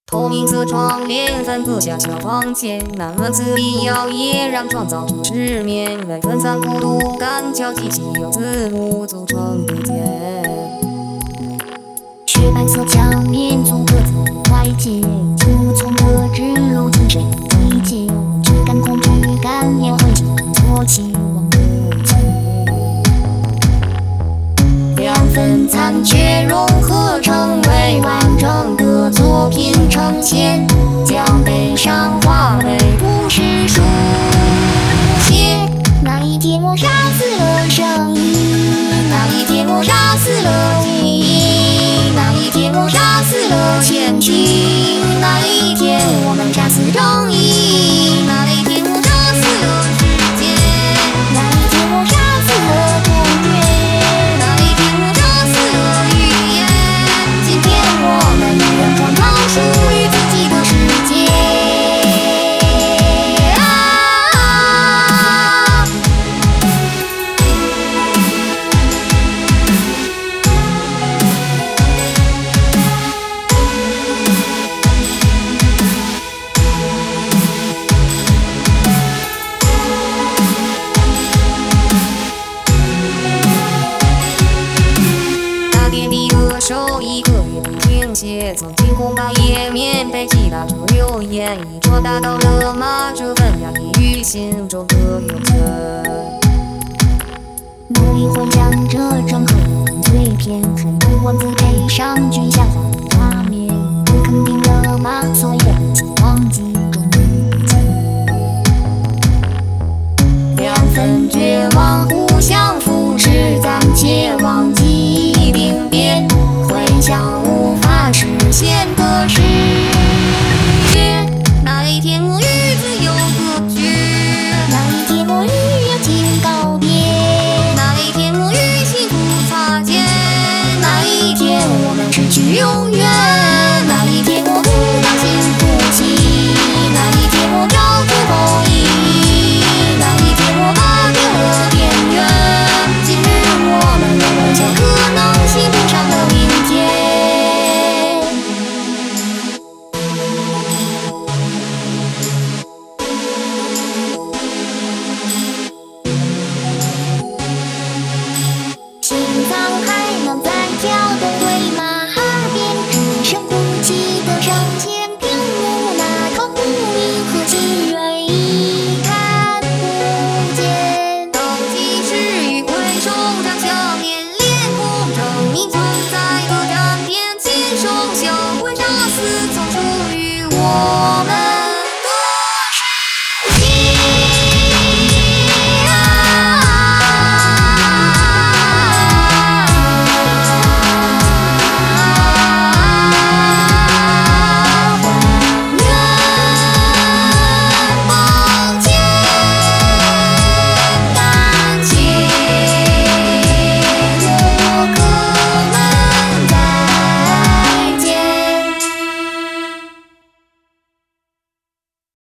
透明色窗帘分隔狭小房间，那轮子里摇曳，让创造出失眠。为分散孤独感，交替稀有字幕组成一间。 雪白色墙面从各自外界，无从得知路径谁理解，只感恐惧感也会做期望的结。两份残缺融合成为完整的作品呈现，将悲伤化为故事书写。那一天我杀死了声音，那一天我杀死了记忆，那一天我杀死了前行，那一天我们杀死正义，那一天我杀死了世界，那一天我杀死了不觉，那一天我杀死了语言。今天我们依然创造属于自己的世界。 手一个也不停歇，曾经空白页面被击打出留言，一戳打到了吗？这份压抑于心中的忧愁。 努力回想这整个碎片，很多文字配上具象化的画面，你肯定了吗？所有忘记中的自己，两份绝望互相扶持，暂且忘记病变。回想无法实现的事， 那一天我与自由隔绝， 那一天我与友情告别， 那一天我与幸福擦肩， 那一天我们失去永远，那一天我不甘心哭泣，那一天我找出后意义，那一天我拔掉了边缘。今日我们又奔向可能性不上的明天。心脏还能再跳动对吗？耳边只剩哭泣的声线，屏幕那头无名和喜悦已看不见。 倒计时与回首张相连，脸孔证明存在的粘点，亲手销毁杀死曾属于我们。